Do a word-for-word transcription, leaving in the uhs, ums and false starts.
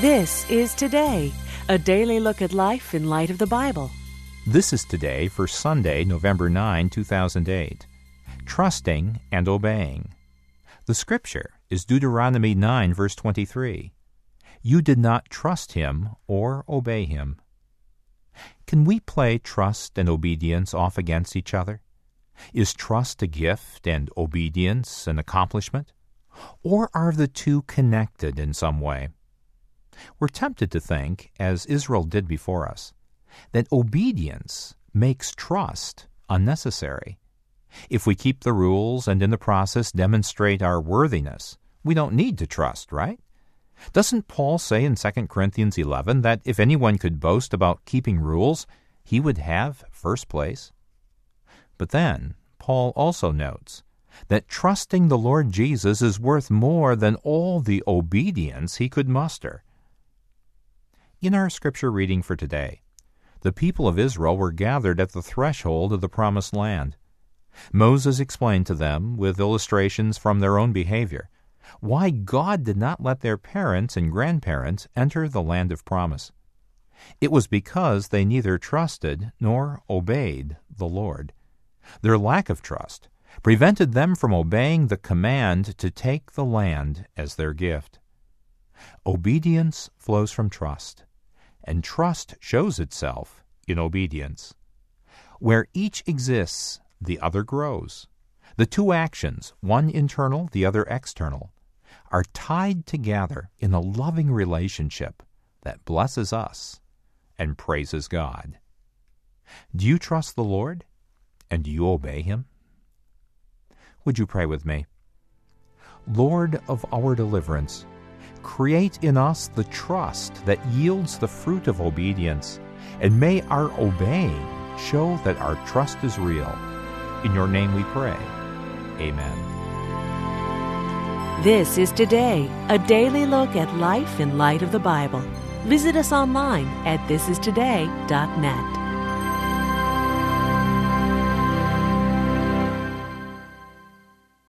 This is Today, a daily look at life in light of the Bible. This is Today for Sunday, November ninth, two thousand eight. Trusting and Obeying. The scripture is Deuteronomy nine, verse twenty-three. You did not trust him or obey him. Can we play trust and obedience off against each other? Is trust a gift and obedience an accomplishment? Or are the two connected in some way? We're tempted to think, as Israel did before us, that obedience makes trust unnecessary. If we keep the rules and in the process demonstrate our worthiness, we don't need to trust, right? Doesn't Paul say in Second Corinthians eleven that if anyone could boast about keeping rules, he would have first place? But then, Paul also notes that trusting the Lord Jesus is worth more than all the obedience he could muster. In our scripture reading for today, the people of Israel were gathered at the threshold of the Promised Land. Moses explained to them, with illustrations from their own behavior, why God did not let their parents and grandparents enter the land of promise. It was because they neither trusted nor obeyed the Lord. Their lack of trust prevented them from obeying the command to take the land as their gift. Obedience flows from trust, and trust shows itself in obedience. Where each exists, the other grows. The two actions, one internal, the other external, are tied together in a loving relationship that blesses us and praises God. Do you trust the Lord, and do you obey him? Would you pray with me? Lord of our deliverance, create in us the trust that yields the fruit of obedience, and may our obeying show that our trust is real. In your name we pray. Amen. This is Today, a daily look at life in light of the Bible. Visit us online at this is today dot net.